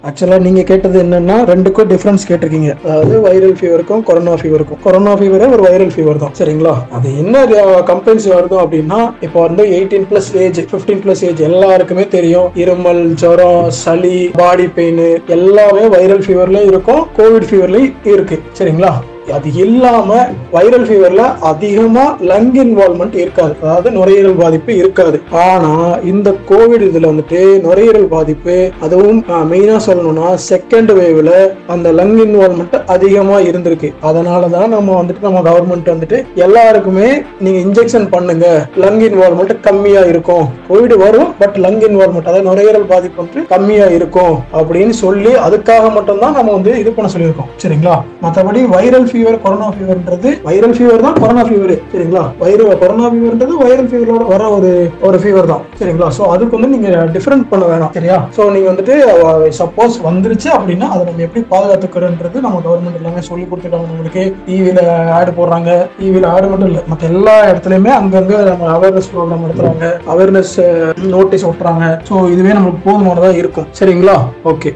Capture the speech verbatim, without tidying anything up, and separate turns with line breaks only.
ஆக்சுவலா நீங்க கேட்டது என்னன்னா ரெண்டுக்கும் டிஃபரன்ஸ் கேட்டிருக்கீங்க. அதாவது வைரல் ஃபீவருக்கும் கொரோனா ஃபீவருக்கும். கொரோனா ஃபீவரே ஒரு வைரல் ஃபீவர் தான், சரிங்களா? அது என்ன கம்பெனிஸ் வருதோ அப்படின்னா, இப்போ வந்து eighteen plus age, fifteen plus age எல்லாருக்குமே தெரியும். இருமல், ஜுரம், சளி, பாடி பெயின் எல்லாமே வைரல் ஃபீவர்லயும் இருக்கும், கோவிட் ஃபீவர்லயும் இருக்கு, சரிங்களா? அது இல்லாம வைரல் ஃபீவர்ல அதிகமா லங் இன்வால்வ்மெண்ட் இருக்காது, அதாவது நுரையீரல் பாதிப்பு இருக்காது. ஆனா இந்த கோவிட் இதுல வந்துட்டு நுரையீரல் பாதிப்பு, அதுவும் மெயினா சொல்லணும்னா செகண்ட் வேவ்ல அந்த லங் இன்வால்வ்மெண்ட் அதிகமா இருந்திருக்கு. அதனாலதான் நம்ம வந்துட்டு நம்ம கவர்மெண்ட் வந்துட்டு எல்லாருக்குமே நீங்க இன்ஜெக்ஷன் பண்ணுங்க, லங் இன்வால்வ்மெண்ட் கம்மியா இருக்கும், கோவிட் வரும் பட் லங் இன்வால்வ்மெண்ட் அதாவது நுரையீரல் பாதிப்பு வந்து கம்மியா இருக்கும் அப்படின்னு சொல்லி அதுக்காக மட்டும்தான் நம்ம வந்து இது பண்ண சொல்லியிருக்கோம், சரிங்களா? மற்றபடி வைரல் ஃபீவர், கொரோனா ஃபீவர்ன்றது வைரல் ஃபீவர் தான், கொரோனா ஃபீவர், சரிங்களா? வைரல் கொரோனா ஃபீவர்ன்றது வைரல் ஃபீவரோட வர ஒரு ஒரு ஃபீவர் தான், சரிங்களா? ஸோ அதுக்கு வந்து நீங்க டிஃபரெண்ட் பண்ண வேணாம், சரியா? ஸோ நீங்க வந்துட்டு சப்போஸ் வந்துருச்சு அப்படின்னா அதை நம்ம எப்படி பாதுகாத்துக்கிறோன்றது நம்ம கவர்மெண்ட் எல்லாமே சொல்லி கொடுத்துருக்காங்க. நம்மளுக்கு டிவியில ஆடு போடுறாங்க, டிவியில ஆடு மட்டும் இல்லை, மற்ற எல்லா இடத்துலையுமே அங்கங்க நம்ம அவேர்னஸ் ப்ரோக்ராம் நடத்துறாங்க, அவேர்னஸ் நோட்டீஸ் ஒட்டுறாங்க. ஸோ இதுவே நம்மளுக்கு போதுமானதாக இருக்கும், சரிங்களா? ஓகே.